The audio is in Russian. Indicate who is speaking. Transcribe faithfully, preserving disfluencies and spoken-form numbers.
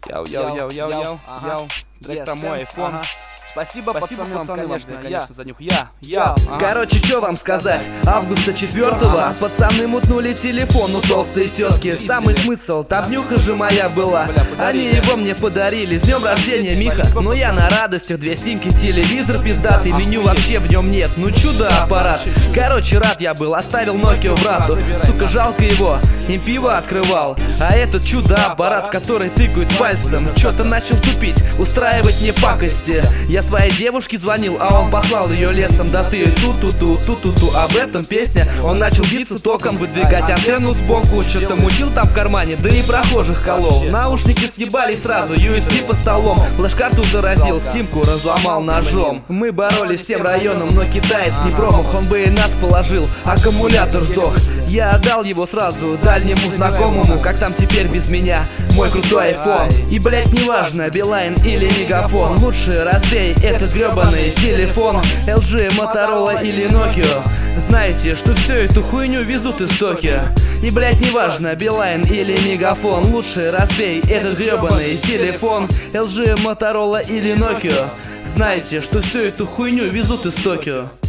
Speaker 1: Яу-яу-яу-яу-яу. Трек про мой айфон.
Speaker 2: Спасибо,
Speaker 1: Спасибо,
Speaker 2: пацаны,
Speaker 1: пацаны,
Speaker 2: вам,
Speaker 1: конечно,
Speaker 2: конечно,
Speaker 1: конечно,
Speaker 2: я.
Speaker 1: за нюх. Я, я.
Speaker 2: Короче, что вам сказать? Августа четвёртого пацаны мутнули телефон у толстой тетки. Самый смысл, там днюха же моя была. Они его мне подарили. С днем рождения, Миха. Но я на радостях, две симки, телевизор пиздатый, меню вообще в нем нет. Ну чудо-аппарат. Короче, рад я был, оставил Nokia брату. Сука, жалко его, им пиво открывал. А этот чудо-аппарат, в который тыкают пальцем, чё-то начал тупить, устраивать мне пакости. Я своей девушке звонил, а он послал ее лесом. Да ты ту-ту-ту, ту-ту-ту. Об этом песня. Он начал биться током, выдвигать антенну сбоку. Что-то мутил там в кармане, да и прохожих колол. Наушники съебались сразу, ю эс би под столом. Флеш-карту заразил, симку разломал ножом. Мы боролись всем районом, но китаец не промах. Он бы и нас положил, аккумулятор сдох. Я отдал его сразу дальнему знакомому. Как там теперь без меня мой крутой айфон? И, блять, неважно, Билайн или Мегафон, лучше разбей этот гребаный телефон. эл джи, Motorola или Nokia. Знаете, что всю эту хуйню везут из Токио. И, блять, неважно, Билайн или Мегафон, лучше разбей этот гребаный телефон. эл джи, Motorola или Nokia. Знаете, что всю эту хуйню везут из Токио.